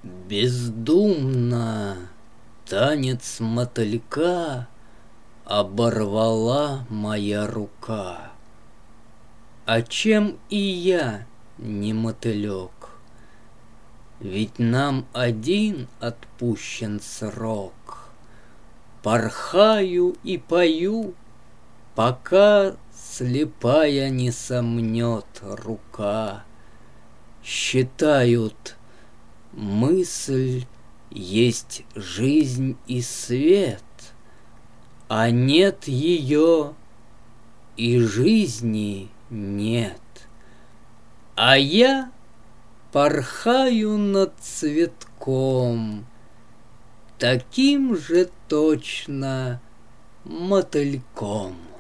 Бездумно танец мотылька оборвала моя рука. А чем и я не мотылек? Ведь нам один отпущен срок. Порхаю и пою, пока слепая не сомнет рука. Считают, мысль есть жизнь и свет, а нет ее, и жизни нет. А я порхаю над цветком, таким же точно мотыльком.